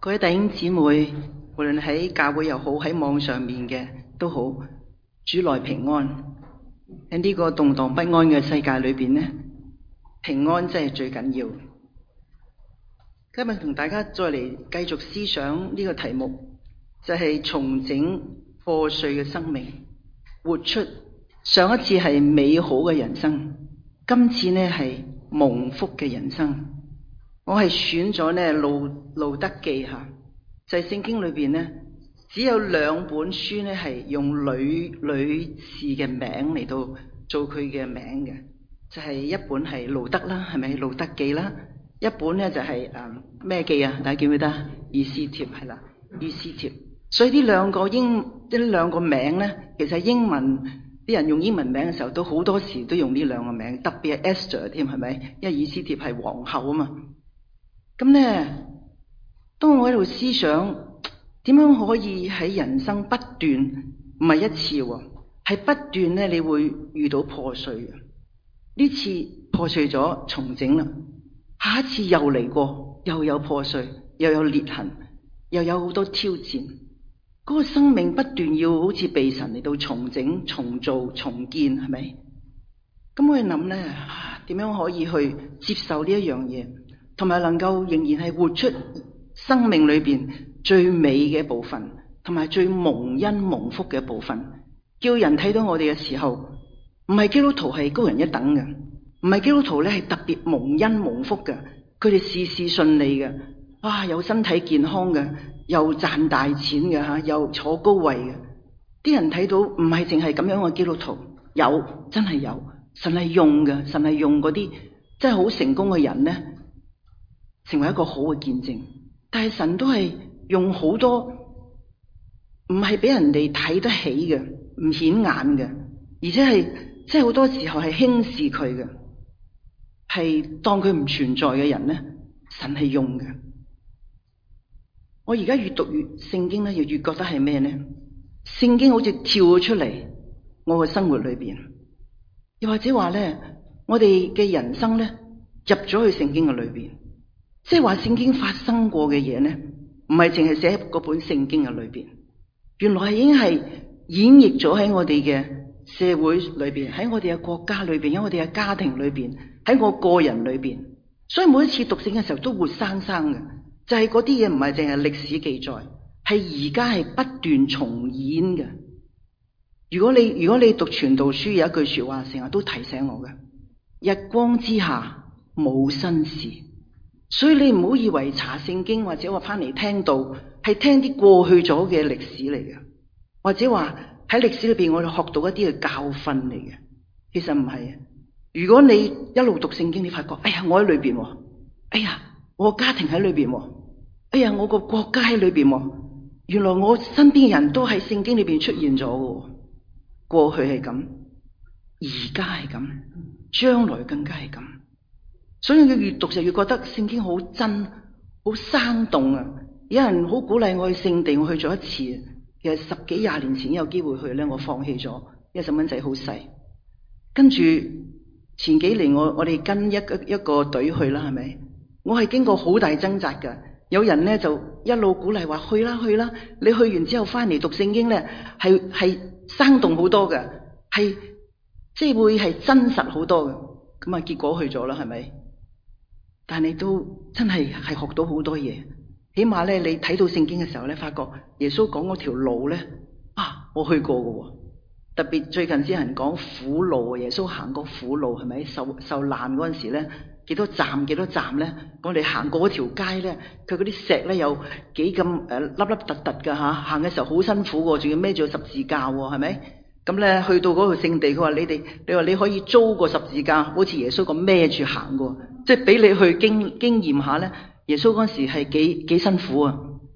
各位弟兄姊妹，無論喺教會又好，喺網上面嘅都好，主內平安。喺呢個動盪不安嘅世界裏邊呢，平安真係最緊要。今日同大家再嚟繼續思想呢個題目，就係重整破碎嘅生命，活出上一次係美好嘅人生，今次呢係蒙福嘅人生。我係選咗呢路德記吓，就係聖經裏邊呢，只有兩本書呢係用女士嘅名嚟到做佢嘅名嘅，就係一本係路德啦，係咪路德記啦？一本呢就係咩記啊？大家記唔記得？以斯帖係啦，以斯帖。所以呢兩個名呢，其實英文啲人用英文名嘅時候，都好多時都用呢兩個名，特別係 Esther 添，係咪？因為以斯帖係皇后啊嘛。咁呢，當我喺度思想點樣可以喺人生不斷，唔係一次喎，係不斷呢，你會遇到破碎嘅。呢次破碎咗，重整啦，下一次又嚟過，又有破碎，又有裂痕，又有好多挑戰。嗰個生命不斷要好似被神嚟到重整、重做、重建，係咪？咁我哋諗呢，點樣可以去接受呢一樣嘢？同埋能夠仍然係活出生命裏邊最美嘅部分，同埋最蒙恩蒙福嘅部分，叫人睇到我哋嘅時候，唔係基督徒係高人一等嘅，唔係基督徒咧係特別蒙恩蒙福嘅，佢哋事事順利嘅，哇，有身體健康嘅，又賺大錢嘅吓，又坐高位嘅，啲人睇到唔係淨係咁樣嘅基督徒，有真係有，神係用嘅，神係用嗰啲真係好成功嘅人咧，成為一個好嘅見證，但係神都係用好多唔係俾人哋睇得起嘅，唔顯眼嘅，而且係即係好多時候係輕視佢嘅，係當佢唔存在嘅人咧，神係用嘅。我而家越讀越聖經咧，越覺得係咩咧？聖經好似跳咗出嚟我嘅生活裏邊，又或者話咧，我哋嘅人生咧入咗去聖經嘅裏邊。即係話聖經發生過嘅嘢呢，唔係淨係寫喺嗰本聖經嘅裏邊，原來係已經係演繹咗喺我哋嘅社會裏邊，喺我哋嘅國家裏邊，喺我哋嘅家庭裏邊，喺我個人裏邊。所以每一次讀聖嘅時候都活生生嘅，就係嗰啲嘢唔係淨係歷史記載，係而家係不斷重演嘅。如果你讀傳道書，有一句說話成日都提醒我嘅：日光之下冇新事。所以你唔好以為查聖經或者話翻嚟聽道係聽啲過去咗嘅歷史嚟嘅，或者話喺歷史裏邊我哋學到一啲嘅教訓嚟嘅，其實唔係。如果你一路讀聖經，你發覺，哎呀，我喺裏邊，哎呀，我個家庭喺裏邊，哎呀，我個國家喺裏邊，原來我身邊嘅人都喺聖經裏邊出現咗嘅，過去係咁，而家係咁，將來更加係咁。所以佢越讀就越覺得聖經好真，好生動啊！有人好鼓勵我去聖地，我去咗一次，其實10幾20年前有機會去咧，我放棄咗，因為細蚊仔好細。跟住前幾年我哋跟一個隊去啦，係咪？我係經過好大掙扎噶，有人咧就一路鼓勵話去啦，你去完之後翻嚟讀聖經咧，係生動好多嘅，係即係會係真實好多嘅。咁啊，結果去咗啦，係咪？但你都真係學到好多嘢，起碼咧你睇到聖經嘅時候咧，發覺耶穌講嗰條路咧，我去過嘅，特別最近先有人講苦路，耶穌行過苦路，係咪？受難嗰陣時咧，幾多站咧，我哋行過嗰條街咧，佢嗰啲石咧有幾咁凹凹凸凸噶吓，行嘅時候好辛苦嘅，仲要孭住個十字架，係咪？咁咧去到嗰個聖地，佢話你話你可以租個十字架，好似耶穌咁孭住行嘅，即係俾你去經驗下咧。耶穌嗰時係幾辛苦啊！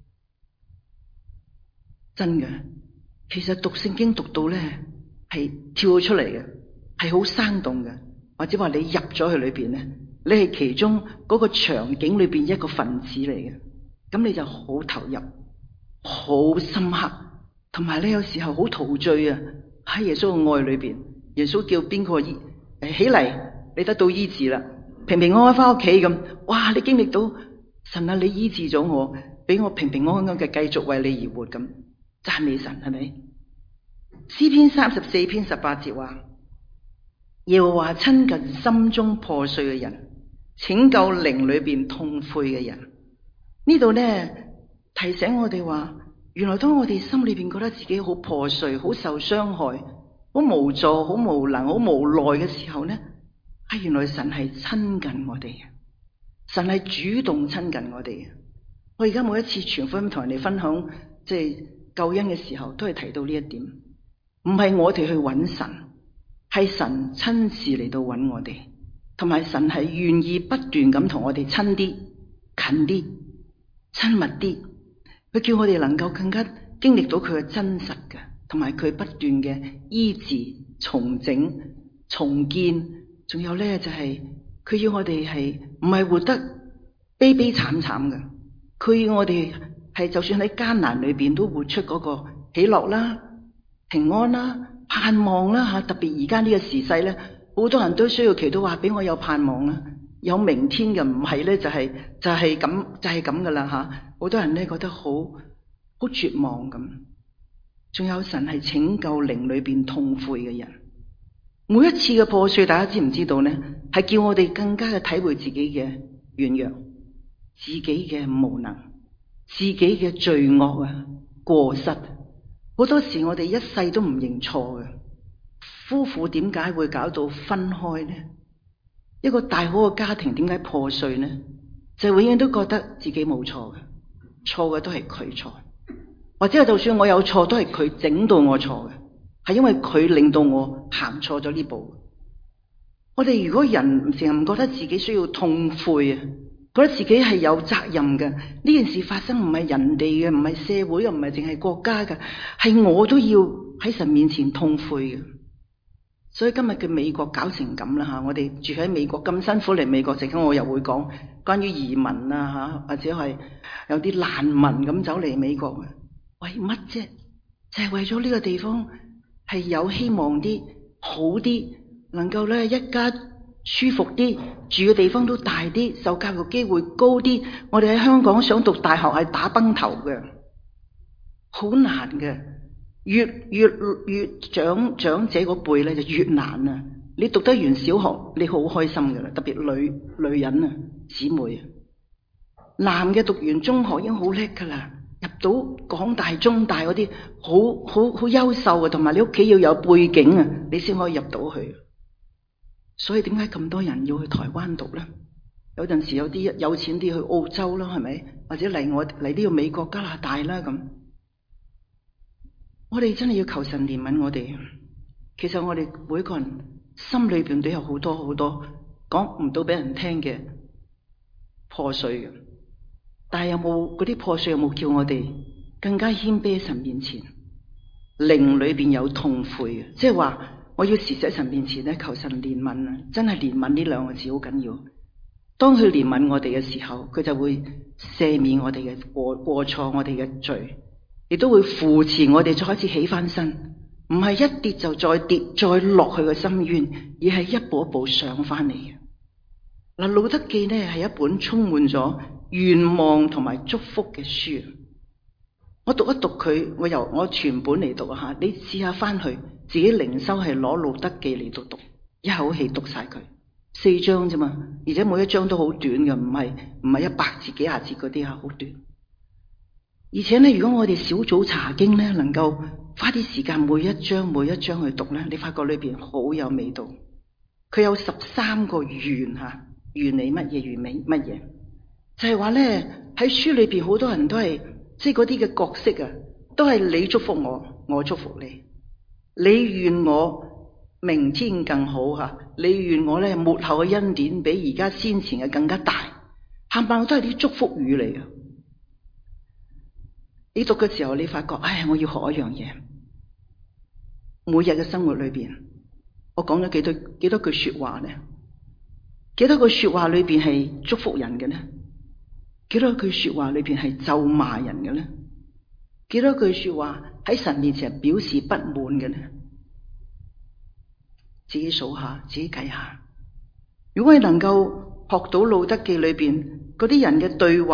真嘅，其實讀聖經讀到咧係跳咗出嚟嘅，係好生動嘅，或者話你入咗去裏邊咧，你係其中嗰個場景裏邊一個分子嚟嘅，咁你就好投入，好深刻，同埋咧有時候好陶醉啊！喺耶穌嘅愛裏邊，耶穌叫邊個起嚟，你得到醫治啦，平平安安翻屋企咁，哇！你經歷到神啊，你醫治咗我， 俾我平平安安嘅繼續為你而活咁，讚美神，係咪？詩篇34篇18節話：耶和華親近心中破碎嘅人，拯救靈裏邊痛悔嘅人。呢度呢，提醒我哋話，原來當我哋心裏邊覺得自己好破碎、好受傷害、好無助、好無能、好無奈嘅時候呢，原來神係親近我哋嘅，神係主動親近我哋嘅。我而家每一次傳福音同人哋分享即係救恩嘅時候，都係提到呢一點，唔係我哋去揾神，係神親自嚟到揾我哋，同埋神係願意不斷咁同我哋親啲、近啲、親密啲。佢叫我哋能夠更加經歷到佢嘅真實嘅，同埋佢不斷嘅醫治、重整、重建。仲有咧就係佢要我哋係唔係活得悲悲慘慘嘅，佢要我哋係就算喺艱難裏邊都活出嗰個喜樂啦、平安啦、盼望啦吓。特別而家呢個時勢咧，好多人都需要祈禱話俾我有盼望啦，有明天嘅，唔係咧就係咁噶啦吓。好多人咧覺得好絕望咁。仲有神係拯救靈裏邊痛悔嘅人。每一次嘅破碎，大家知唔知道呢？係叫我哋更加嘅體會自己嘅軟弱、自己嘅無能、自己嘅罪惡啊、過失。好多時我哋一世都唔認錯嘅。夫婦點解會搞到分開呢？一個大好嘅家庭點解破碎呢？就永遠都覺得自己冇錯嘅，錯嘅都係佢錯，或者係就算我有錯，都係佢整到我錯嘅，係因為佢令到我行錯咗呢步。我哋如果人成日唔覺得自己需要痛悔啊，覺得自己係有責任嘅，呢件事發生唔係人哋嘅，唔係社會，又唔係淨係國家嘅，係我都要喺神面前痛悔嘅。所以今日嘅美國搞成咁啦吓，我哋住喺美國咁辛苦嚟美國，陣間我又會講關於移民啊吓，或者係有啲難民咁走嚟美國嘅，為乜啫？就係為咗呢個地方係有希望啲、好啲，能夠咧一家舒服啲，住嘅地方都大啲，受教育機會高啲。我哋喺香港想讀大學係打崩頭嘅，好難嘅。越長者嗰輩咧就越難啊！你讀得完小學，你好開心噶啦，特別女人啊、姊妹啊，男嘅讀完中學已經好叻噶啦，入到港大、中大嗰啲好優秀啊，同埋你屋企要有背景啊，你先可以入到去。所以點解咁多人要去台灣讀咧？有陣時有啲有錢啲去澳洲啦，係咪？或者嚟呢個美國、加拿大啦咁。我哋真係要求神憐憫我哋。其實我哋每個人心裏邊都有好多好多講唔到俾人聽嘅破碎嘅，但係有冇嗰啲破碎有冇叫我哋更加謙卑喺神面前，靈裏邊有痛悔嘅？即係話我要時時喺神面前咧求神憐憫啊！真係憐憫呢兩個字好緊要。當佢憐憫我哋嘅時候，佢就會赦免我哋嘅過錯，我哋嘅罪。亦都會扶持我哋再一次起翻身，唔係一跌就再跌，再落去個深淵，而係一步一步上翻嚟嘅。嗱，《路得記》呢係一本充滿咗願望同埋祝福嘅書。我讀一讀佢，我全本嚟讀啊吓，你試下翻去自己靈修係攞《路得記》嚟讀，一口氣讀晒佢，4章啫嘛，而且每一章都好短嘅，唔係100字幾廿字嗰啲啊，好短。而且咧，如果我哋小組查經咧，能夠花啲時間每一章去讀咧，你發覺裏邊好有味道。佢有13個願吓，願你乜嘢，願你乜嘢，就係話咧喺書裏邊好多人都係即係嗰啲嘅角色啊，都係你祝福我，我祝福你，你願我明天更好吓，你願我咧末後嘅恩典比而家先前嘅更加大，冚唪唥都係啲祝福語嚟嘅。你讀嘅時候，你發覺，我要學一樣嘢。每日嘅生活裏邊，我講咗幾多句說話呢？幾多句說話裏邊係祝福人嘅呢？幾多句說話裏邊係咒罵人嘅呢？幾多句說話喺神面前表示不滿嘅呢？自己數下，自己計下。如果你能夠學到路得記裏邊嗰啲人嘅對話，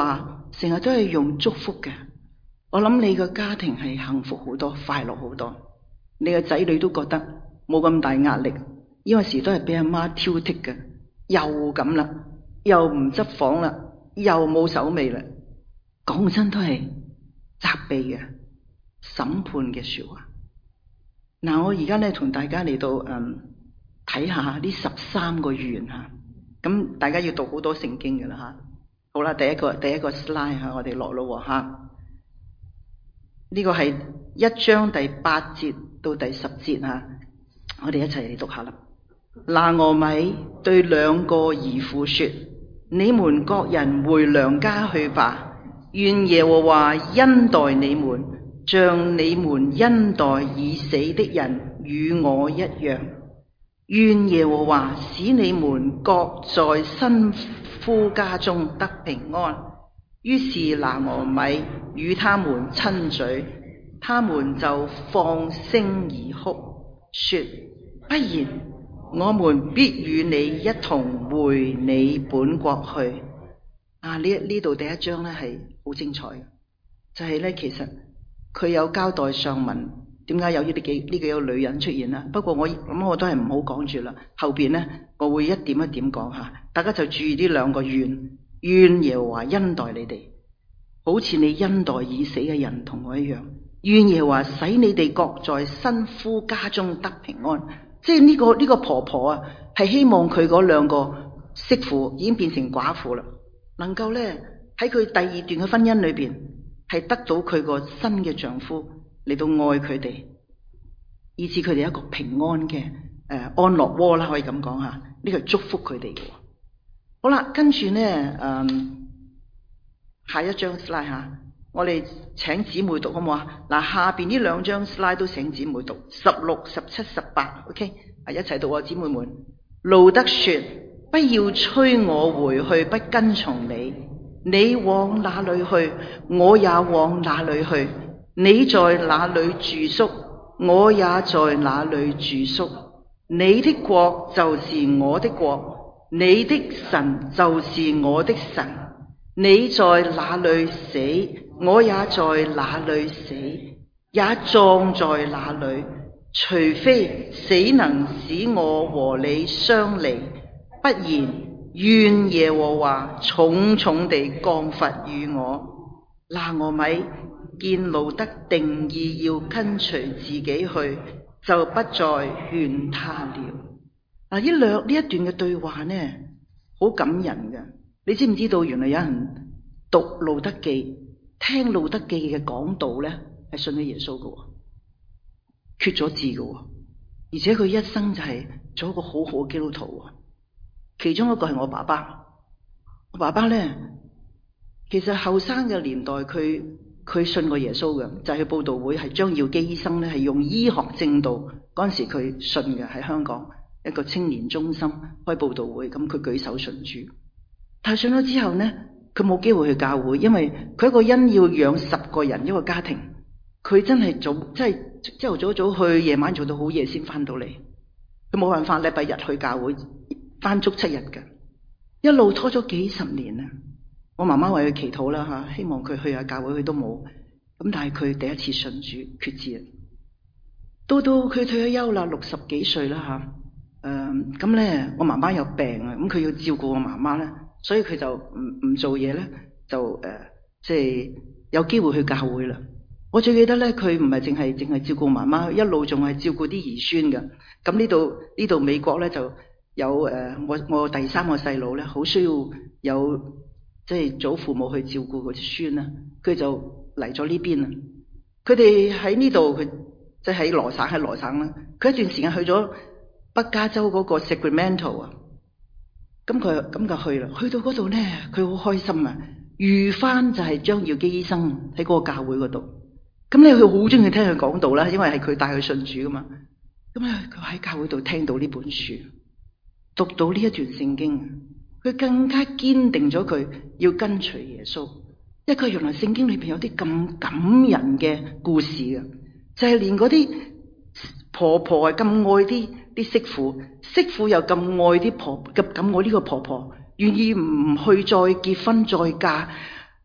成日都係用祝福嘅。我諗你個家庭係幸福好多，快樂好多。你個仔女都覺得冇咁大壓力，因為時都係俾阿媽挑剔嘅，又咁啦，又唔執房啦，又冇手尾啦，講真都係責備嘅、審判嘅說話。嗱，我而家咧同大家嚟到睇下呢13個願吓，咁大家要讀好多聖經嘅啦吓。好啦，第一個 slide 吓，我哋落咯吓。呢個係1章第8節到第10節吓，我哋一齊嚟讀下啦。拿俄米對2個兒婦說：你們各人回娘家去吧，願耶和華恩待你們，像你們恩待已死的人與我一樣。願耶和華使你們各在新夫家中得平安。於是拿俄米與他們親嘴，他們就放聲而哭，說：不然，我們必與你一同回你本國去。呢度第1章咧係好精彩嘅，就係咧其實佢有交代上文點解有呢幾個女人出現啦。不過我都係唔好講住啦，後邊咧我會一點一點講下，大家就注意呢2個願耶和華恩待你哋，好似你恩待已死嘅人同我一樣。願耶和華使你哋各在新夫家中得平安。即係呢個婆婆啊，係希望佢嗰2個媳婦已經變成寡婦啦，能夠咧喺佢第2段嘅婚姻裏邊係得到佢個新嘅丈夫嚟到愛佢哋，以致佢哋一個平安嘅安樂窩啦，可以咁講吓。呢個係祝福佢哋嘅。好啦，跟住咧下一張 slide 吓，我哋請姊妹讀好唔好啊？嗱，下邊呢2張 slide 都請姊妹讀16、17、18 ，OK， 一齊讀啊，姊妹們。路得說：不要催我回去，不跟從你。你往哪裏去，我也往哪裏去；你在哪裏住宿，我也在哪裏住宿。你的國就是我的國，你的神就是我的神。你在哪裏死，我也在哪裏死，也葬在哪裏。除非死能使我和你相離，不然願耶和華重重地降罰與我。拿俄米見路得定意要跟隨自己去，就不再勸他了。呢一段嘅對話呢，好感人嘅。你知唔知道原來有人讀路得記，聽路得記嘅講道咧，係信咗耶穌嘅，決咗志嘅，而且佢一生就係做一個好好嘅基督徒。其中一個係我爸爸。我爸爸咧，其實後生嘅年代佢信過耶穌嘅，就係去佈道會，係張耀基醫生咧係用醫學正道，嗰陣時佢信嘅，喺香港一個青年中心開佈道會，咁佢舉手信主。但係信咗之後呢，佢冇機會去教會，因為佢一個人要養10個人一個家庭，佢真係朝頭早去，夜晚做到好夜先翻到嚟，佢冇辦法禮拜日去教會翻足7日嘅，一路拖咗幾十年啊！我媽媽為佢祈禱啦吓，希望佢去下教會，佢都冇。咁但係佢第一次信主決志，到佢退咗休啦，60幾歲啦吓。咁咧我媽媽有病啊，咁佢要照顧我媽媽咧。所以佢就唔做嘢咧，就即係有機會去教會啦。我最記得咧，佢唔係淨係照顧媽媽，一路仲係照顧啲兒孫嘅。咁呢度美國咧就有我第3個細佬咧，好需要有即係祖父母去照顧嗰啲孫啦。佢就嚟咗呢邊啦。佢哋喺呢度，佢即係喺羅省啦。佢一段時間去咗北加州嗰個 Sacramento 啊。咁佢就去啦，去到嗰度咧，佢好開心啊！遇翻就係張耀基醫生喺嗰個教會嗰度。咁咧佢好中意聽佢講道啦，因為係佢帶佢信主噶嘛。咁咧佢喺教會度聽到呢本書，讀到呢一段聖經，佢更加堅定咗佢要跟隨耶穌。因為佢原來聖經裏邊有啲咁感人嘅故事嘅，就係連嗰啲婆婆係咁愛啲媳婦又咁愛啲咁愛呢個婆婆，願意唔去再結婚再嫁，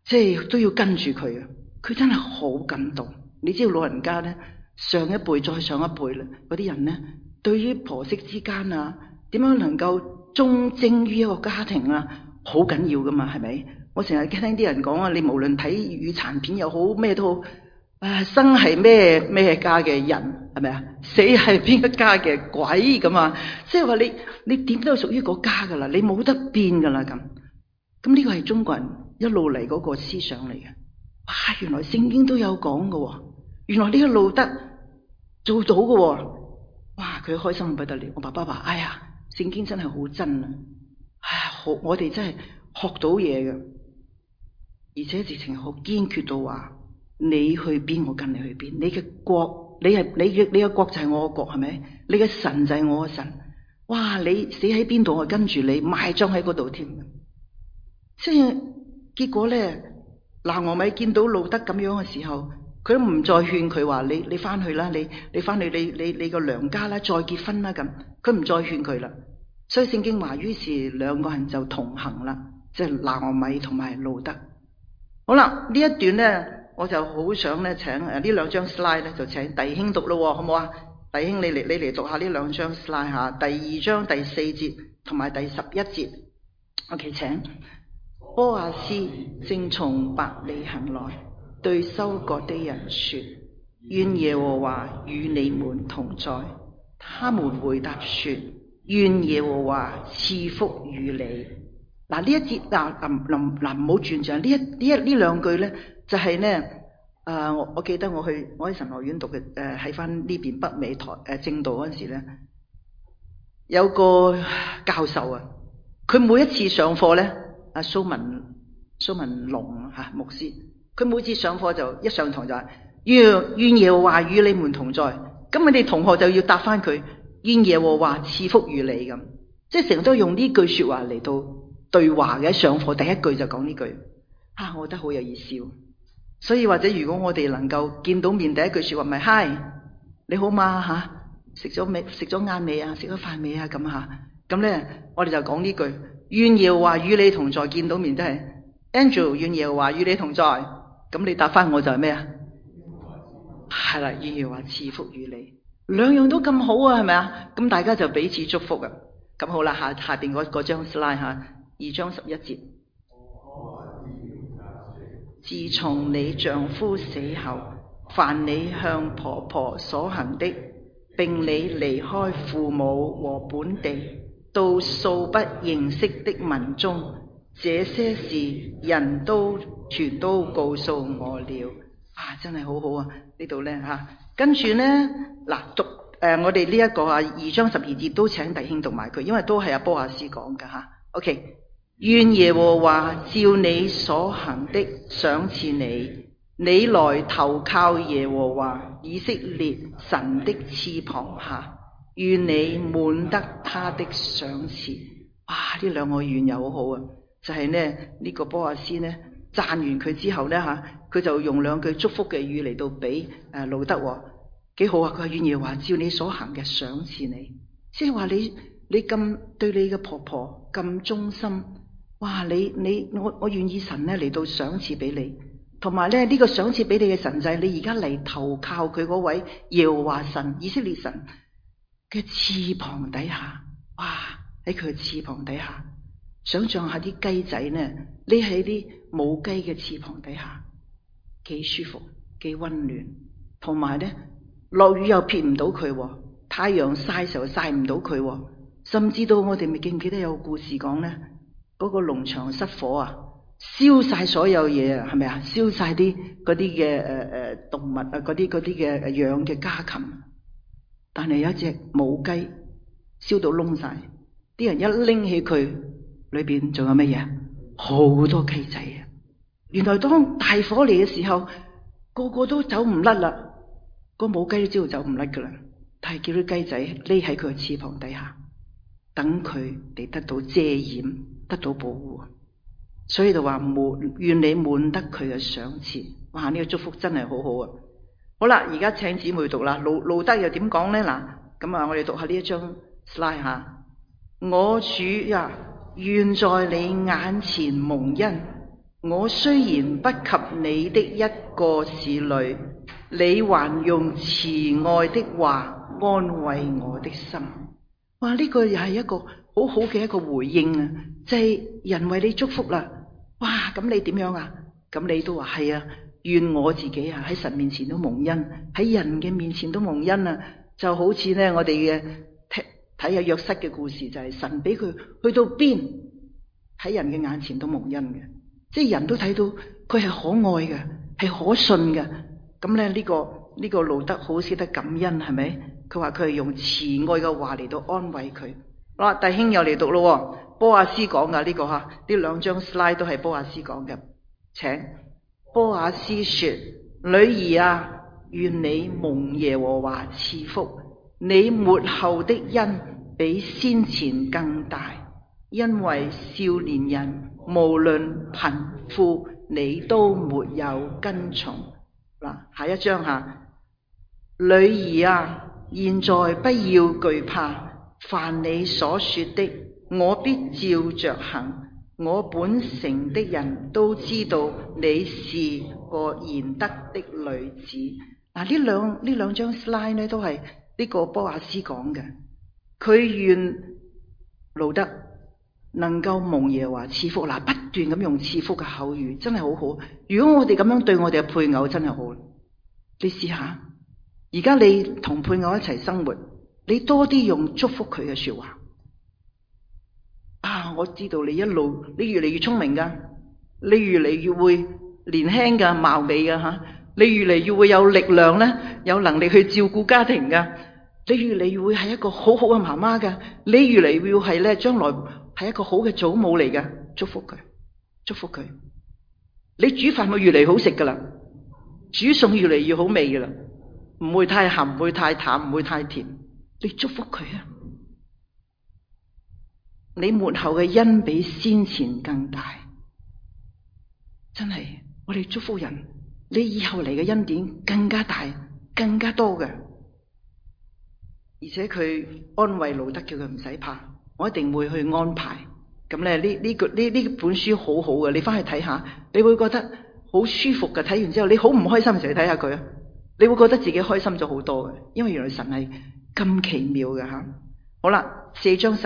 即係都要跟住佢啊！佢真係好感動。你知道老人家咧，上一輩再上一輩啦，嗰啲人咧，對於婆媳之間啊，點樣能夠忠貞於一個家庭啊，好緊要噶嘛，係咪？我成日聽啲人講啊，你無論睇粵語殘片又好，咩都好，生係咩家嘅人，係咪啊？死係邊一家嘅鬼咁啊！即係話你點都係屬於嗰家噶啦，你冇得變噶啦咁。咁呢個係中國人一路嚟嗰個思想嚟嘅。哇！原來聖經都有講嘅，原來呢個路德做到嘅。哇！佢開心不得了。我爸爸話：哎呀，聖經真係好真啊！哎呀，好，我哋真係學到嘢嘅，而且直情好堅決到話：你去邊，我跟你去邊。你嘅國，你嘅國就係我嘅國，係咪？你嘅神就係我嘅神。哇！你死喺邊度，我跟住你，埋葬喺嗰度添。即係結果咧，拿俄米見到路德咁樣嘅時候，佢都唔再勸佢話：你翻去啦，你翻去你個娘家啦，再結婚啦咁。佢唔再勸佢啦。所以聖經話，於是兩個人就同行啦，即係拿俄米同埋路德。好啦，呢一段咧，我就好想咧請呢兩張 slide 咧，就請弟兄讀咯，好唔好啊？弟兄，你嚟讀下呢兩張 slide 吓，第二章第4節同埋第11節。OK， 請。波阿斯正從伯利恆來，對收割的人說：願耶和華與你們同在。他們回答說：願耶和華賜福與你。嗱，呢一節唔好轉賬，呢兩句咧就係咧我記得我喺神學院讀嘅，喺翻呢邊北美台正道嗰陣時咧，有個教授啊，佢每一次上課咧，阿蘇文龍牧師，佢每次上課就一上堂就話：願耶和華與你們同在。咁你哋同學就要答翻佢：願耶和華賜福與你咁。即係成日都用呢句說話嚟到對話嘅。上課第一句就講呢句，我覺得好有意思。所以或者如果我哋能夠見到面第一句說話咪嗨，你好嘛吓？食咗晏未啊？食咗飯未啊？咁吓，咁咧我哋就講呢句：願耶和華與你同在。見到面都係 Andrew， 願耶和華與你同在。咁你答翻我就係咩啊？係啦，願耶和華賜福與你。兩樣都咁好啊，係咪啊？咁大家就彼此祝福啊。咁好啦，下邊嗰張 slide 吓，2章11節。自從你丈夫死後，凡你向婆婆所行的，並你離開父母和本地，到素不認識的民中，這些事人都全都告訴我了。真係好好啊！呢度咧跟住咧嗱讀我哋呢一個2章12節都請弟兄讀埋佢，因為都係阿波亞斯講噶吓。OK， 願耶和華照你所行的賞賜你，你來投靠耶和華以色列神的翅膀下，願你滿得他的賞賜。哇！呢兩個願又好好啊，就係呢個波亞斯呢讚完佢之後呢，佢就用兩句祝福嘅語嚟到俾路德，幾好啊！佢話願耶和華照你所行嘅賞賜你，即係話你咁對你嘅婆婆咁忠心，哇！我願意神呢嚟到賞賜俾你，同埋呢個賞賜俾你嘅神就係你而家嚟投靠佢嗰位耶和華神以色列神嘅翅膀底下，哇！喺佢嘅翅膀底下，想象下啲雞仔呢匿喺啲母雞嘅翅膀底下，幾舒服，幾溫暖，同埋呢落雨又撇唔到佢，太陽曬時候曬唔到佢，甚至到我哋咪記唔記得有個故事講呢？嗰個農場失火啊，燒晒所有嘢啊，係咪啊？燒晒啲嗰啲嘅動物啊，嗰啲嘅養嘅家禽，但係有一隻母雞燒到燶晒，啲人一拎起佢，裏邊仲有乜嘢？好多雞仔啊！原來當大火嚟嘅時候，個個都走唔甩啦，個母雞都知道走唔甩噶啦，但係叫啲雞仔匿喺佢嘅翅膀底下，等佢哋得到遮掩，得到保護。所以就話願你滿得佢嘅賞賜。哇！呢個祝福真係好好啊！好啦，而家請姊妹讀啦。路德又點講呢？嗱，咁我哋讀下呢一張 slide 下。我主呀，願在你眼前蒙恩， 我雖然不及你的一個使女，你還用慈愛的話安慰我的心。哇！呢個又係一個好好嘅一個回應啊！即係人為你祝福啦，哇！咁你點樣啊？咁你都話係啊，願我自己啊喺神面前都蒙恩，喺人嘅面前都蒙恩啊！就好似呢，我哋嘅睇下約瑟嘅故事，就係神俾佢去到邊，喺人嘅眼前都蒙恩嘅，即係人都睇到佢係可愛嘅，係可信嘅。咁咧呢個路德好識得感恩，係咪？佢話佢係用慈愛嘅話嚟到安慰佢。好啦，弟兄又嚟讀咯，波亞斯講噶呢個吓，呢兩張 slide 都係波亞斯講嘅。請波亞斯說：女兒啊，願你蒙耶和華賜福，你末後的恩比先前更大，因為少年人無論貧富，你都沒有跟從。嗱，下一章吓，女兒啊，現在不要懼怕，凡你所說的，我必照着行。我本城的人都知道你是個賢德的女子。嗱，呢兩張 slide 呢都係呢個波亞斯講嘅。佢願路德能夠蒙耶和華賜福，嗱，不斷咁用賜福嘅口語，真係好好。如果我哋咁樣對我哋嘅配偶，真係好。你試下，而家你同配偶一齊生活，你多啲用祝福佢嘅說話。啊，我知道你一路，你越嚟越聰明噶，你越嚟越會年輕噶，貌美噶吓，你越嚟越會有力量咧，有能力去照顧家庭噶，你越嚟越會係一個好好嘅媽媽噶，你越嚟越係咧將來係一個好嘅祖母嚟噶，祝福佢，祝福佢。你煮飯會越嚟越好食噶啦，煮餸越嚟越好味噶啦，唔會太鹹，唔會太淡，唔會太甜。你祝福佢啊！你末後嘅恩比先前更大，真係我哋祝福人，你以後嚟嘅恩典更加大，更加多嘅。而且佢安慰路德，叫佢唔使怕，我一定會去安排。咁咧呢本書好好嘅，你翻去睇下，你會覺得好舒服嘅。睇完之後，你好唔開心嘅時候，你睇下佢啊，你會覺得自己開心咗好多嘅，因為原來神係咁奇妙嘅吓。好啦，4章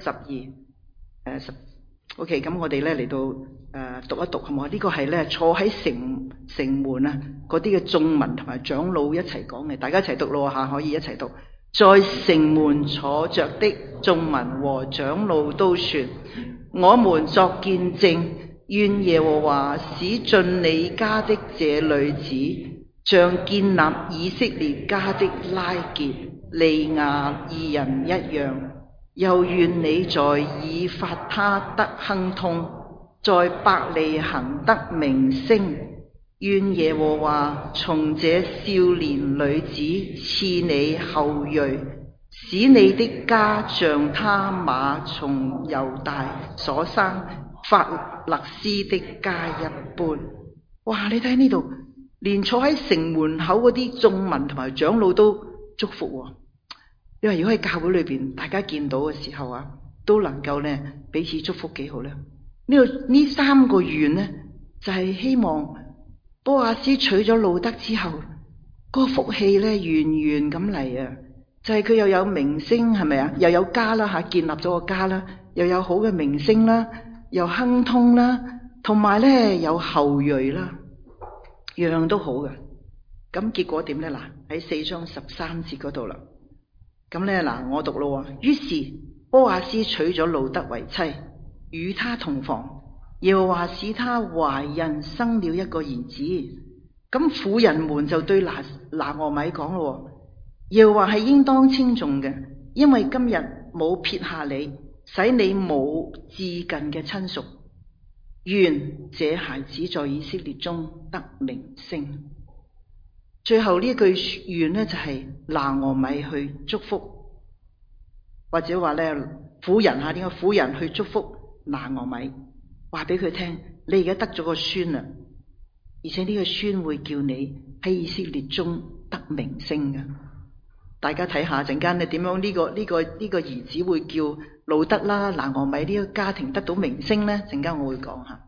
11、12。OK， 咁我哋咧嚟到讀一讀，好唔好？呢個係咧坐喺城門啊嗰啲嘅眾民同埋長老一齊講嘅，大家一齊讀咯吓，可以一齊讀。在城門坐着的眾民和長老都說：我們作見證，願耶和華使進你家的這女子，像建立以色列家的拉結、利亞二人一樣。又願你在以法他得亨通，在伯利恆得名聲。願耶和華從這少年女子賜你後裔，使你的家像他馬從猶大所生法勒斯的家一般。哇！你睇呢度，連坐喺城門口嗰啲眾民同埋長老都祝福喎。因為如果喺教會裏邊，大家見到嘅時候啊，都能夠咧彼此祝福，幾好咧。呢三個願呢，就係希望波亞斯娶咗路德之後，嗰個福氣咧源源咁嚟啊！就係佢又有名聲，係咪啊？又有家啦吓，建立咗個家啦，又有好嘅名聲啦，又亨通啦，同埋咧有後裔啦，樣樣都好嘅。咁結果點咧？嗱，喺4章13節嗰度啦。咁咧嗱，我讀咯。於是波亞斯娶咗路德為妻，與他同房，又話使他懷孕，生了一個兒子。咁婦人們就對拿俄米講咯，又話係應當稱頌嘅，因為今日冇撇下你，使你冇至近嘅親屬。願這孩子在以色列中得名聲。最後呢句願呢，就係拿俄米去祝福，或者話咧婦人吓，點解婦人去祝福拿俄米，話俾佢聽，你而家得咗個孫啦，而且呢個孫會叫你喺以色列中得名聲嘅。大家睇下陣間咧點樣呢個兒子會叫路德啦、拿俄米呢個家庭得到名聲咧？陣間我會講下。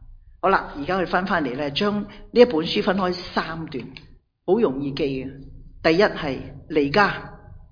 好啦，而家我哋翻嚟咧，將呢一本書分開3段，好容易記嘅。第一係離家。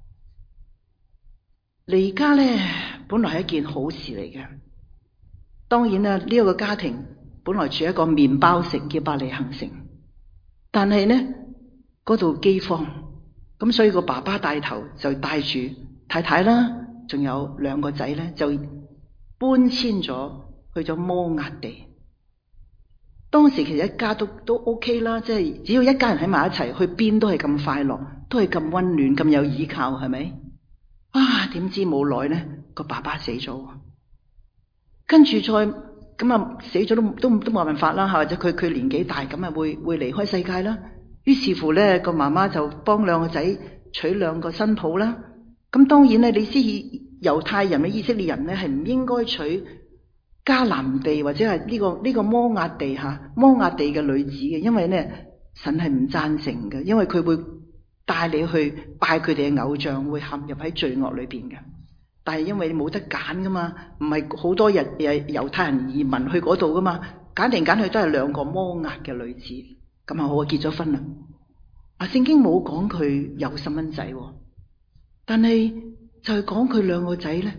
離家咧，本來係一件好事嚟嘅。當然啦，呢一個家庭本來住一個麵包城叫伯利恆城，但係呢嗰度饑荒，咁所以個爸爸帶頭就帶住太太啦，仲有2個仔咧，就搬遷咗去咗摩押地。當時其實一家都 OK 啦，即係只要一家人喺埋一齊，去邊都係咁快樂，都係咁溫暖，咁有依靠，係咪？啊！點知冇耐呢個爸爸死咗，跟住再咁啊死咗都冇辦法啦，或者佢年紀大，咁啊會離開世界啦。於是乎呢個媽媽就幫2個仔娶2個新抱啦。咁當然呢，你知猶太人嘅以色列人呢係唔應該娶迦南地或者係呢個摩押地嘅女子嘅，因為呢神係唔贊成嘅，因為佢會帶你去拜佢哋嘅偶像，會陷入喺罪惡裏邊嘅。但係因為你冇得揀噶嘛，唔係好多日猶太人移民去嗰度噶嘛，揀嚟揀去都係2個摩押嘅女子。咁啊好，結咗婚啦。聖經冇講佢有細蚊仔，但係就係講佢2個仔咧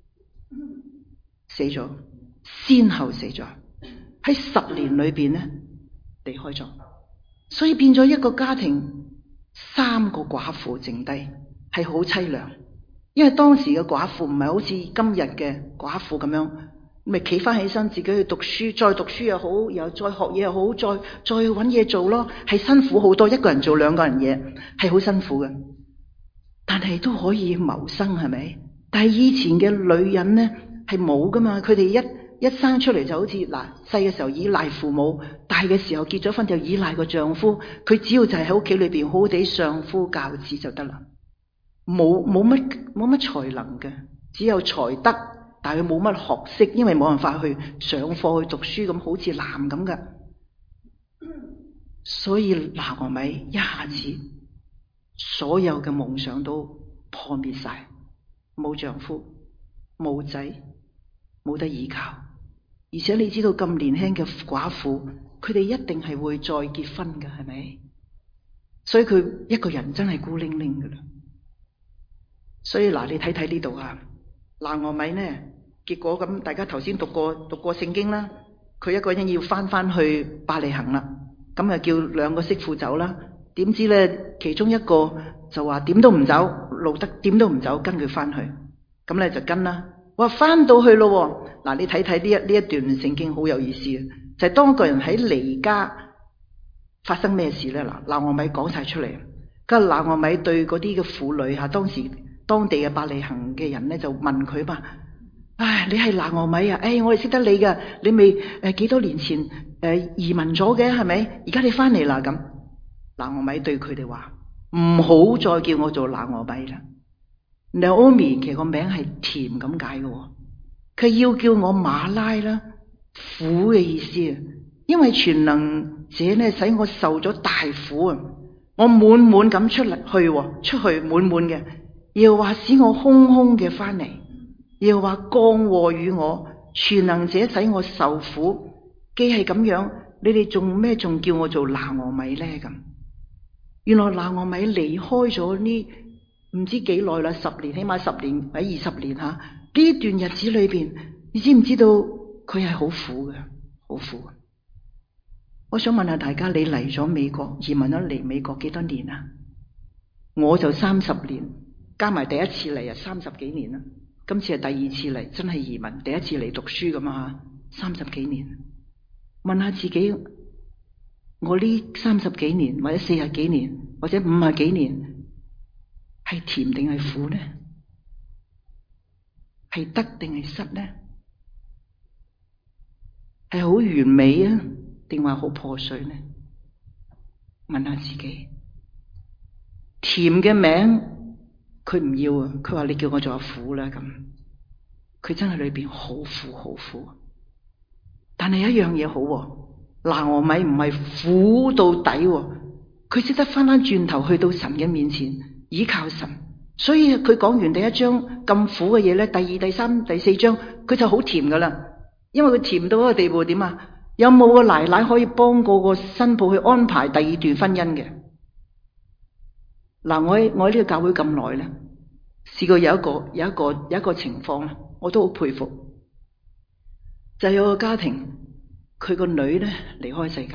死咗，先後死咗，喺10年裏邊咧離開咗，所以變咗一個家庭3個寡婦剩低，係好淒涼。因為當時嘅寡婦唔係好似今日嘅寡婦咁樣，咪企翻起身自己去讀書，再讀書又好，又再學嘢又好，再搵嘢做咯，係辛苦好多。一個人做2個人嘢係好辛苦嘅，但係都可以謀生，係咪？但係以前嘅女人呢係冇噶嘛，佢哋一生出嚟就好似細嘅時候依賴父母，大嘅時候結咗婚就依賴個丈夫，佢只要就係喺屋企裏邊好好地相夫教子就得啦，冇乜才能嘅，只有才德，但係佢冇乜學識，因為冇辦法去上課去讀書，咁好似男咁噶。所以拿俄米一下子所有嘅夢想都破滅晒，冇丈夫，冇仔，冇得依靠。而且你知道咁年輕嘅寡婦，佢哋一定係會再結婚嘅，係咪？所以佢一個人真係孤零零噶啦。所以你睇睇呢度啊，拿俄米呢，結果咁大家頭先讀過聖經啦，佢一個人要翻去伯利恆啦，咁啊叫2個媳婦走啦。點知呢，其中一個就話點都唔走，路得點都唔走，跟佢翻去，咁咧就跟啦。哇，翻到去咯，你睇睇呢一段聖經好有意思啊！就係當一個人喺離家發生咩事咧？拿俄米講晒出嚟。咁拿俄米對嗰啲嘅婦女當地嘅伯利恆嘅人咧就問佢嘛：唉，你係拿俄米啊？我哋識得你噶，你未幾多年前移民咗嘅係咪？而家你翻嚟啦咁。拿俄米對佢哋話：唔好再叫我做拿俄米啦。Naomi 其實個名係甜咁解嘅，佢要叫我馬拉啦，苦嘅意思啊。因為全能者咧使我受咗大苦啊，我滿滿咁出去滿滿嘅，又話使我空空嘅翻嚟，又話降禍與我。全能者使我受苦，既係咁樣，你哋仲叫我做拿俄米咧咁？原來拿俄米離開咗呢唔知幾耐啦，10年，起碼10年或者20年吓。呢段日子裏邊，你知唔知道佢係好苦嘅，好苦。我想問下大家，你嚟咗美國，移民咗嚟美國幾多年啊？我就30年，加埋第一次嚟啊30幾年啦。今次係第2次嚟，真係移民，第一次嚟讀書咁啊，30幾年。問下自己，我呢30幾年或者40幾年或者50幾年，係甜定係苦呢？係得定係失呢？係好完美啊，定話好破碎呢？問下自己。甜嘅名佢唔要啊，佢話你叫我做阿苦啦咁。佢真係裏邊好苦好苦。但係一樣嘢好，拿俄米唔係苦到底，佢識得翻轉頭去到神嘅面前倚靠神。所以佢講完第1章咁苦嘅嘢咧，第2、第3、第4章佢就好甜噶啦。因為佢甜到一個地步點啊？ 有冇個奶奶可以幫嗰個新抱去安排第二段婚姻嘅？嗱，我喺呢個教會咁耐咧，試過有一個情況咧，我都好佩服，就係有個家庭，佢個女咧離開世界，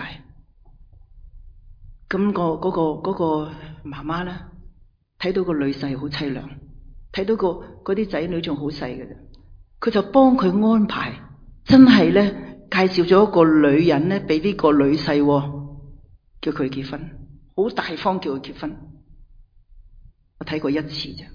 咁嗰個媽媽咧睇到個女婿好凄涼，睇到嗰啲仔女仲好細嘅啫，佢就幫佢安排，真係咧。介紹咗一個女人咧，俾呢個女婿，叫佢結婚，好大方叫佢結婚。我睇過一次啫，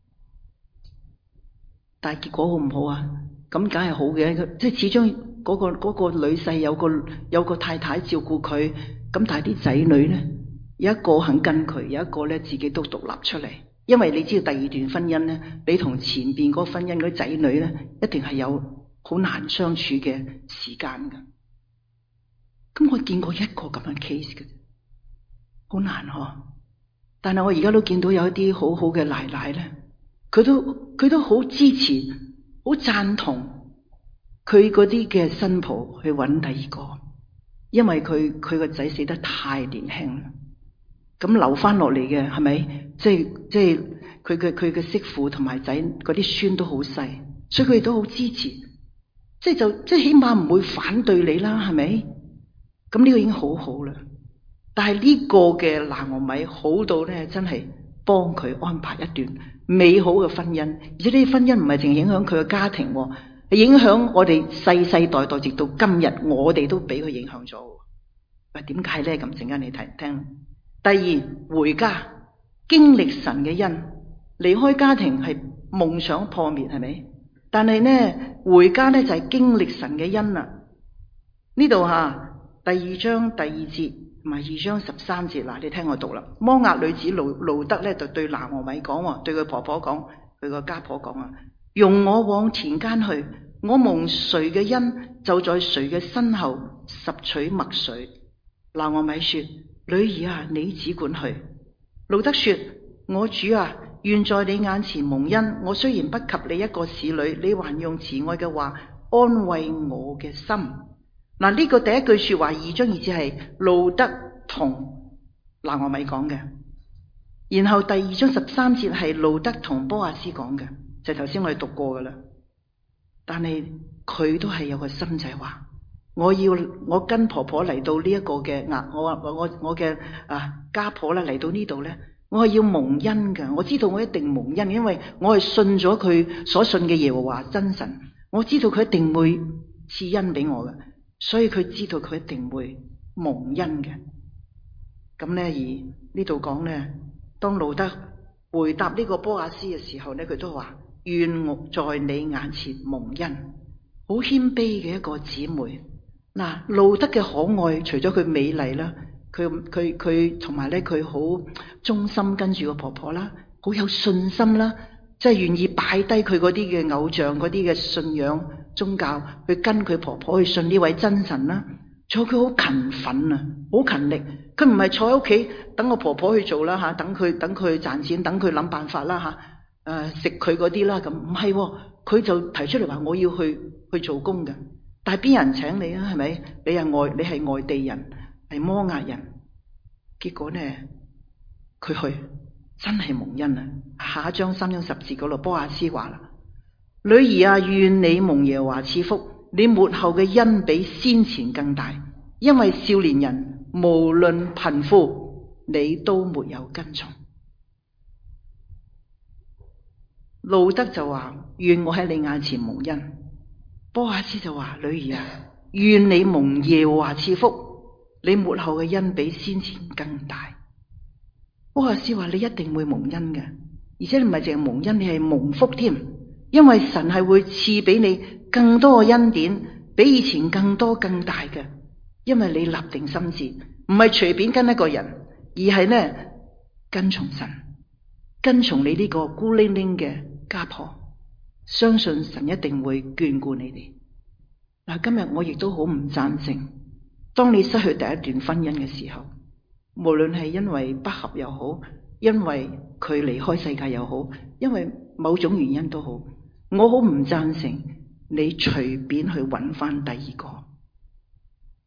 但係結果好唔好啊？咁梗係好嘅，即係始終嗰個女婿有個太太照顧佢，咁但係啲仔女咧，有一個肯跟佢，有一個咧自己都獨立出嚟。因為你知道第二段婚姻咧，你同前邊嗰個婚姻嗰啲仔女咧，一定係有好難相處嘅時間噶，咁我見過一個咁嘅 case 嘅，好難嗬。但係我而家都見到有一啲好好嘅奶奶咧，佢都好支持，好贊同佢嗰啲嘅新抱去揾第二個，因為佢個仔死得太年輕啦，咁留翻落嚟嘅係咪？即係佢嘅媳婦同埋仔嗰啲孫都好細，所以佢哋都好支持。即係起碼唔會反對你啦，係咪？咁呢個已經好好啦。但係呢個嘅拿俄米好到咧，真係幫佢安排一段美好嘅婚姻，而且呢啲婚姻唔係淨係影響佢嘅家庭，係影響我哋世世代代直到今日，我哋都俾佢影響咗。喂，點解咧？咁陣間你聽。第二，回家經歷神嘅恩，離開家庭係夢想破滅，係咪？但係呢，回家呢就係經歷神嘅恩啦。呢度第二章第二節同埋二章13節，嗱，你聽我讀啦。摩押女子路得呢就對拿俄米講，對佢婆婆講，佢個家婆講啊，容我往田間去，我蒙誰嘅恩，就在誰嘅身後拾取麥穗。拿俄米說：女兒啊，你只管去。路得說：我主啊，願在你眼前蒙恩，我雖然不及你一個使女，你還用慈愛嘅話安慰我嘅心。嗱，呢個第一句說話二章二節係路得同拿俄米講嘅，然後第二章13節係路得同波阿斯講嘅，就頭先我哋讀過噶啦。但係佢都係有個心仔話，我跟婆婆嚟到呢一個嘅我嘅家婆啦嚟到呢度咧。我係要蒙恩噶，我知道我一定蒙恩，因為我係信咗佢所信嘅耶和華真神，我知道佢一定會賜恩俾我嘅，所以佢知道佢一定會蒙恩嘅。咁咧，而呢度講咧，當路得回答呢個波阿斯嘅時候咧，佢都話願我在你眼前蒙恩，好謙卑嘅一個姊妹。嗱，路得嘅可愛，除咗佢美麗啦。佢同埋咧，佢好忠心跟住個婆婆啦，好有信心啦，即係願意擺低佢嗰啲嘅偶像、嗰啲嘅信仰宗教，去跟佢婆婆去信呢位真神啦。仲有佢好勤奮啊，好勤力。佢唔係坐喺屋企等個婆婆去做啦吓，等佢賺錢，等佢諗辦法啦吓，食佢嗰啲啦咁。唔係，佢就提出嚟話我要去做工嘅。但係邊有人請你啊？係咪？你係外地人。係摩押人，結果呢，佢去真係蒙恩啊！下一章3章10節嗰度，波阿斯話啦：女兒啊，願你蒙耶和華賜福，你末後嘅恩比先前更大，因為少年人無論貧富，你都沒有跟從。路得就話：願我喺你眼前蒙恩。波阿斯就話：女兒啊，願你蒙耶和華賜福。你末後嘅恩比先前更大。波阿斯話：你一定會蒙恩嘅，而且你唔係淨係蒙恩，你係蒙福添，因為神係會賜俾你更多嘅恩典，比以前更多更大嘅，因為你立定心志，唔係隨便跟一個人，而係呢跟從神，跟從你呢個孤零零嘅家婆，相信神一定會眷顧你哋。嗱，今日我亦都好唔贊成。當你失去第一段婚姻嘅時候，無論係因為不合又好，因為佢離開世界又好，因為某種原因都好，我好唔贊成你隨便去揾翻第二個。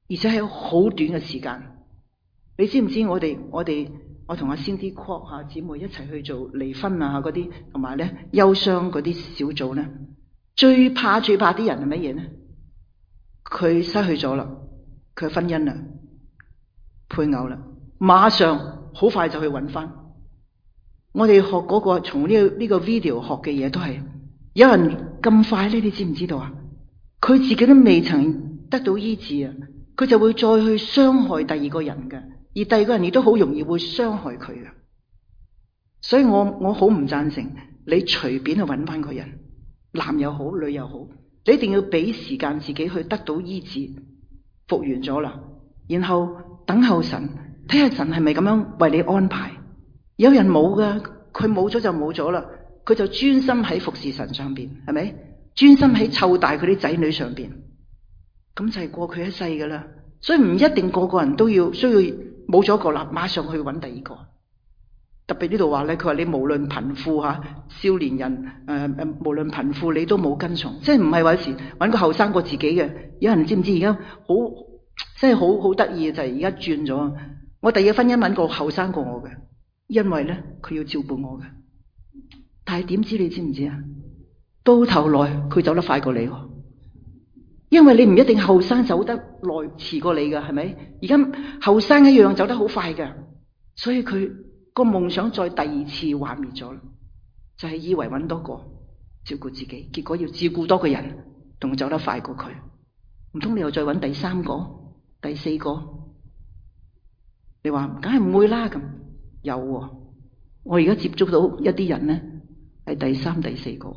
而且係好短嘅時間。你知唔知我同阿 Cindy Kwok 姊妹一齊去做離婚啊嗰啲，同埋咧憂傷嗰啲小組咧，最怕啲人係乜嘢咧？佢失去咗啦，佢婚姻啦，配偶啦，馬上好快就去揾翻。我哋學嗰個從呢個 video 學嘅嘢都係有人咁快咧，你知唔知道啊？佢自己都未曾得到醫治啊，佢就會再去傷害第二個人嘅，而第二個人亦都好容易會傷害佢嘅。所以我好唔贊成你隨便去揾翻個人，男又好，女又好，你一定要俾時間自己去得到醫治，復原咗啦，然後等候神，睇下神係咪咁樣為你安排。有人冇噶，佢冇咗就冇咗啦，佢就專心喺服侍神上邊，係咪？專心喺湊大佢啲仔女上邊，咁就係過佢一世噶啦。所以唔一定個個人都需要冇咗個啦，馬上去揾第二個。特別呢度話咧，佢話你無論貧富少年人無論貧富你都冇跟從，即係唔係話有時揾個後生過自己嘅。有人知唔知而家好即係好得意嘅就係而家轉咗。我第二個婚姻揾個後生過我嘅，因為咧佢要照顧我嘅。但係點知你知唔知啊？到頭來佢走得快過你，因為你唔一定後生走得耐遲過你噶，係咪？而家後生一樣走得好快嘅，所以佢個夢想再第二次幻滅咗啦，就係以為揾多個照顧自己，結果要照顧多個人，仲走得快過佢。唔通你又再揾第三個、第四個？你話梗係唔會啦咁。有喎，我而家接觸到一啲人咧係第三、第四個。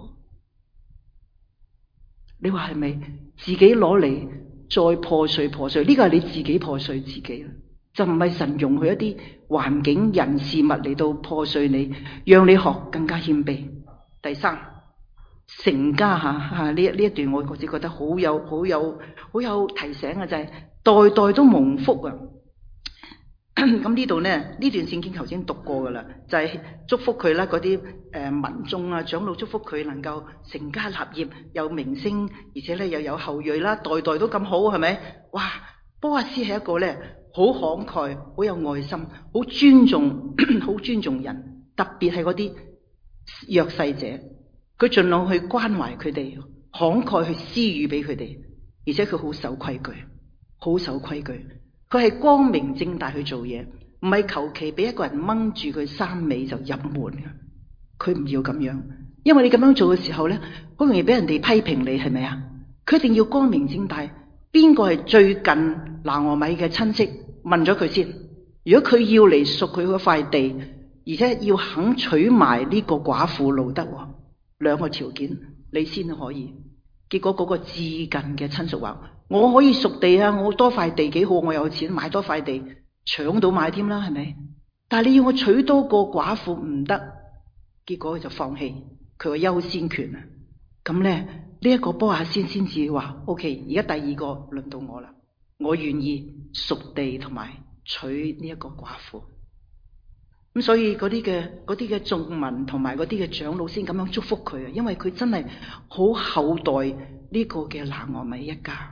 你話係咪自己攞嚟再破碎？呢個係你自己破碎自己啦，就唔係神容許一啲環境、人事物嚟到破碎你，讓你學更加謙卑。第三，成家吓呢一段我只覺得好有提醒嘅就係代代都蒙福啊！咁呢度咧呢段聖經頭先讀過噶啦，就係祝福佢啦，嗰啲民眾啊長老祝福佢能夠成家立業，有名聲，而且咧又有後裔啦，代代都咁好，係咪？哇！波阿斯係一個咧好慷慨、好有愛心、好尊重人，特別係嗰啲弱勢者，佢盡量去關懷佢哋，慷慨去施予俾佢哋，而且佢好守規矩。佢係光明正大去做嘢，唔係求其俾一個人掹住佢衫尾就入門嘅。佢唔要咁樣，因為你咁樣做嘅時候咧，好容易俾人哋批評你，係咪啊？佢一定要光明正大。邊個係最近拿俄米嘅親戚？問咗佢先。如果佢要嚟贖佢嗰塊地，而且要肯娶埋呢個寡婦路得，兩個條件你先可以。結果嗰個至近嘅親屬話：我可以贖地啊，我多塊地幾好，我有錢買多塊地，搶到買添啦，係咪？但係你要我娶多個寡婦唔得，結果佢就放棄佢個優先權啊。咁咧呢一個波亞先至話：OK， 而家第二個輪到我啦，我願意贖地同埋娶呢一個寡婦。咁所以嗰啲嘅眾民同埋嗰啲嘅長老先咁樣祝福佢啊，因為佢真係好厚待呢個嘅拿俄米一家。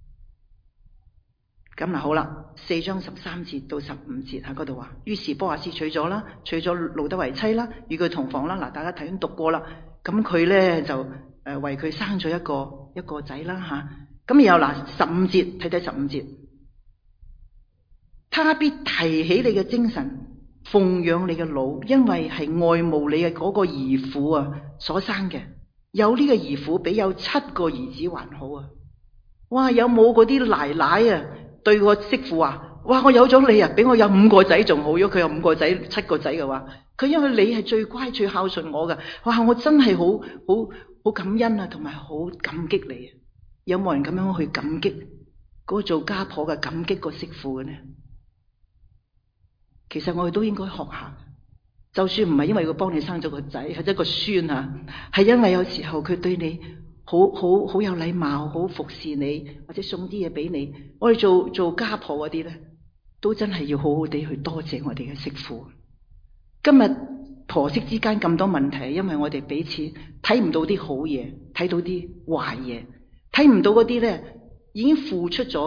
咁嗱好啦，4章13節到15節喺嗰度話，於是波亞斯娶咗路得為妻啦，與佢同房啦。嗱，大家頭先讀過啦，咁佢咧就為佢生咗一個仔啦吓。咁然後嗱15節，睇15節，他必提起你嘅精神，奉養你嘅老，因為係愛慕你嘅嗰個兒婦啊所生嘅。有呢個兒婦比有7個兒子還好啊！哇，有冇嗰啲奶奶啊對個媳婦話：哇，我有咗你啊，比我有5個仔仲好。如果佢有5個仔、7個仔嘅話，佢因為你係最乖、最孝順我嘅。哇，我真係好感恩啊，同埋好感激你啊！有冇人咁樣去感激嗰個做家婆嘅，感激個媳婦嘅呢？其實我哋都應該學下，就算唔係因為佢幫你生咗個仔或者個孫啊，係因為有時候佢對你好有禮貌，好服侍你，或者送啲嘢俾你。我哋做家婆嗰啲咧，都真係要好好地去多謝我哋嘅媳婦。今日婆媳之間咁多問題，因為我哋彼此睇唔到啲好嘢，睇到啲壞嘢，睇唔到嗰啲咧已經付出咗嘅，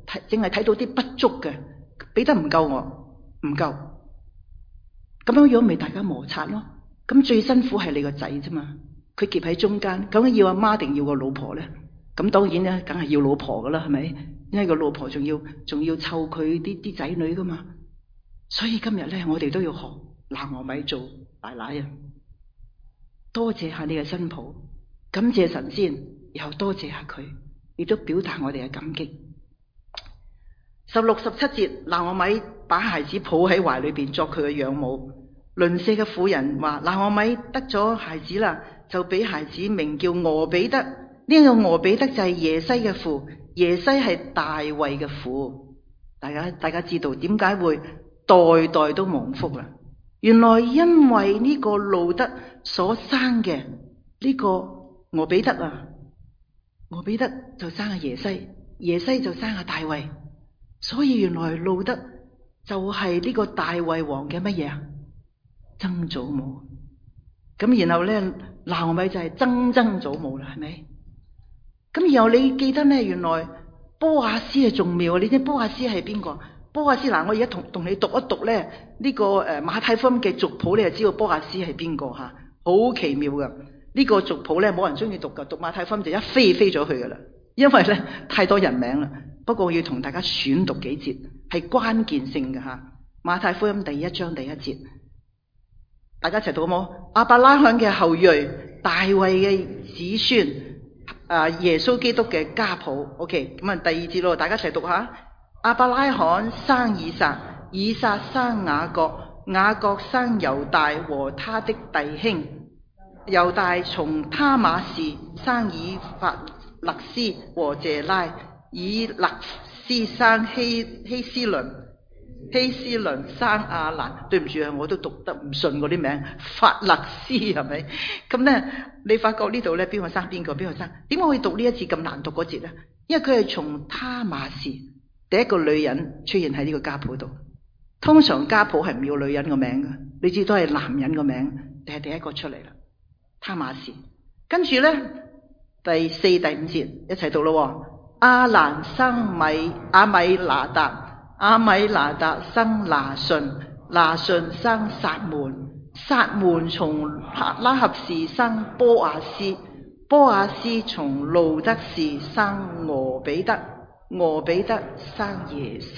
淨係睇到啲不足嘅，俾得唔夠我，唔夠。咁樣樣咪大家摩擦咯。咁最辛苦係你個仔啫嘛，佢夾喺中間，究竟要阿媽定要個老婆咧？咁當然咧，梗係要老婆噶啦，係咪？因為個老婆仲要湊佢啲仔女噶嘛。所以今日咧，我哋都要學拿俄米做奶奶啊！多謝下你嘅新抱，感謝神先，然後多謝下佢，亦都表達我哋嘅感激。16、17節，拿俄米把孩子抱喺懷裏邊作佢嘅養母。鄰舍嘅婦人話：拿俄米得咗孩子啦，就俾孩子名叫俄比德。呢個俄比德就係耶西嘅父，耶西係大衛嘅父。大家知道點解會代代都蒙福啦？原來因為呢個路德所生嘅呢個俄比德啊，俄比德就生阿耶西，耶西就生阿大衛，所以原來路德就係呢個大衛王嘅乜嘢啊？曾祖母。咁然後咧，拿俄米就係曾祖母啦，係咪？咁然後你記得咧，原來波亞斯係仲妙。你知波亞斯係邊個？波亞斯，嗱，我而家同你讀一讀咧呢個馬太福音嘅族譜，你就知道波亞斯係邊個吓，好奇妙噶。呢個族譜咧冇人中意讀噶，讀馬太福音就一飛咗去噶啦，因為咧太多人名啦。不過我要同大家選讀幾節，係關鍵性嘅吓。馬太福音第1章第1節，大家一齊讀好冇？亞伯拉罕嘅後裔，大衛嘅子孫，耶穌基督嘅家譜。OK， 咁第2節咯，大家一齊讀下。亞伯拉罕生以撒，以撒生雅各，雅各生猶大和他的弟兄，猶大從他瑪氏生以法勒斯和謝拉，以勒斯生希斯倫，希斯倫生亞蘭。對唔住啊，我都讀得唔順嗰啲名，法勒斯係咪？咁咧，你發覺呢度咧邊個生邊個？邊個生？點解會讀呢一節咁難讀嗰節咧？因為佢係從他瑪氏。第一個女人出現喺呢個家譜度，通常家譜係唔要女人個名嘅，你知都係男人個名，係第一個出嚟啦。他瑪氏，跟住咧第4、第5節一齊讀咯。亞蘭生亞米拿達，亞米拿達生拿順，拿順生撒門，撒門從拉合氏生波亞斯，波亞斯從路德氏生俄比德，俄比德生耶西，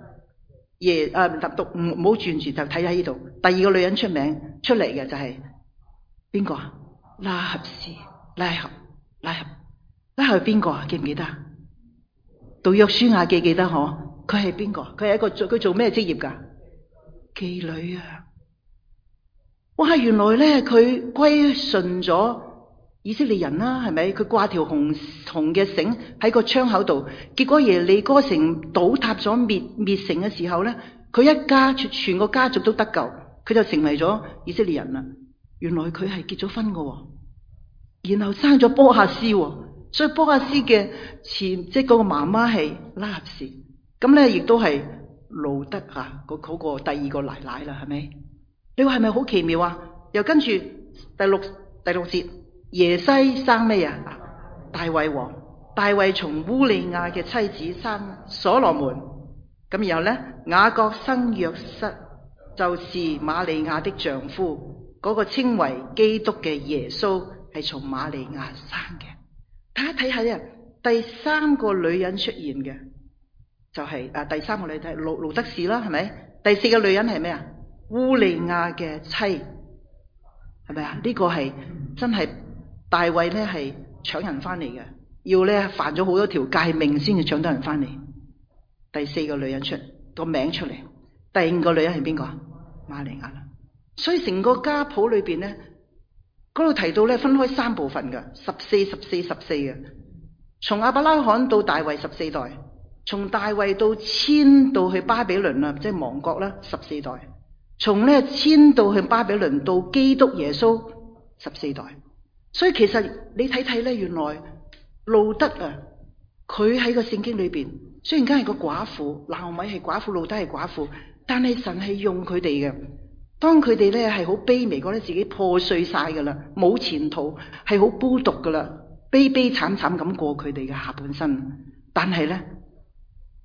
唔好轉住就睇喺呢度。第二個女人出名出嚟嘅就係邊個啊？拉合氏，拉合邊個啊？記唔記得？讀約書亞記得嗬？佢係邊個？佢係佢做咩職業噶？妓女啊！哇，原來咧佢歸順咗以色列人啦，係咪？佢掛條紅嘅繩喺個窗口度，結果耶利哥城倒塌咗滅城嘅時候咧，佢一家全個家族都得救，佢就成為咗以色列人啦。原來佢係結咗婚嘅，然後生咗波亞斯，所以波亞斯嘅即係嗰個媽媽係拉合氏，咁咧亦都係路德啊嗰個第二個奶奶啦，係咪？你話係咪好奇妙啊？又跟住第六節。耶西生咩啊？大衛王，大衛從烏利亞嘅妻子生所羅門，咁然後咧雅各生約瑟，就是瑪利亞的丈夫，嗰個稱為基督嘅耶穌係從瑪利亞生嘅。大家睇下咧，第3個女人出現嘅就係第3個女人係路德氏啦，係咪？第4個女人係咩啊？烏利亞嘅妻，係咪啊？呢個係真係。大衛咧係搶人翻嚟嘅，要咧犯咗好多條誡命先至搶到人翻嚟。第4個女人出個名出嚟，第5個女人係邊個啊？瑪利亞啦。所以成個家譜裏邊咧，嗰度提到咧分開3部分嘅，14嘅。從亞伯拉罕到大衛14代，從大衛到遷到去巴比倫啦，即係亡國啦14代，從咧遷到去巴比倫到基督耶穌14代。所以其實你睇睇咧，原來路德啊，佢喺個聖經裏邊，雖然梗係個寡婦，拿俄米係寡婦，路德係寡婦，但係神係用佢哋嘅。當佢哋咧係好卑微，覺得自己破碎晒噶啦，冇前途，係好孤獨噶啦，悲慘咁過佢哋嘅下半生。但係咧，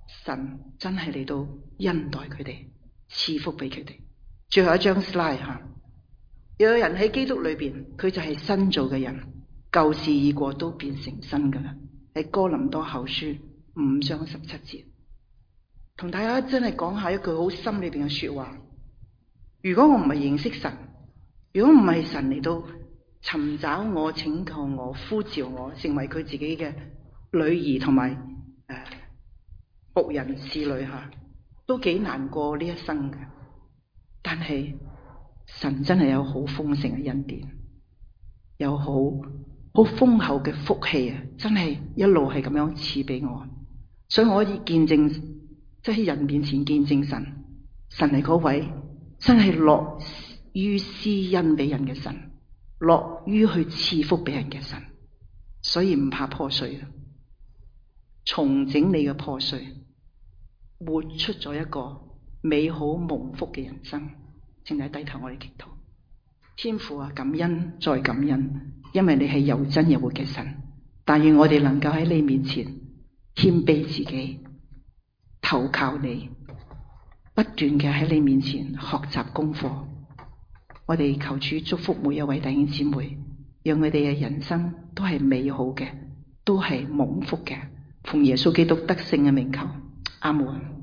神真係嚟到恩待佢哋，賜福俾佢哋。最後一張 slide 吓，有人喺基督裏邊，佢就係新造嘅人，舊事已過，都變成新噶啦。喺哥林多後書5章17節，同大家真係講下一句好心裏邊嘅說話。如果我唔係認識神，如果唔係神嚟到尋找我、拯救我、呼召我成為佢自己嘅女兒同埋僕人侍女吓，都幾難過呢一生嘅。但係神真係有好豐盛嘅恩典，有好豐厚嘅福氣啊！真係一路係咁樣賜俾我，所以我可以見證，即係喺人面前見證神，神係嗰位真係樂於施恩俾人嘅神，樂於去賜福俾人嘅神，所以唔怕破碎啊！重整你嘅破碎，活出咗一個美好蒙福嘅人生。請你低頭，我哋祈禱。天父啊，感恩再感恩，因為你係又真又活嘅神。但願我哋能夠喺你面前謙卑自己，投靠你，不斷嘅喺你面前學習功課。我哋求主祝福每一位弟兄姊妹，讓佢哋嘅人生都係美好嘅，都係蒙福嘅。奉耶穌基督得勝嘅名求，阿門。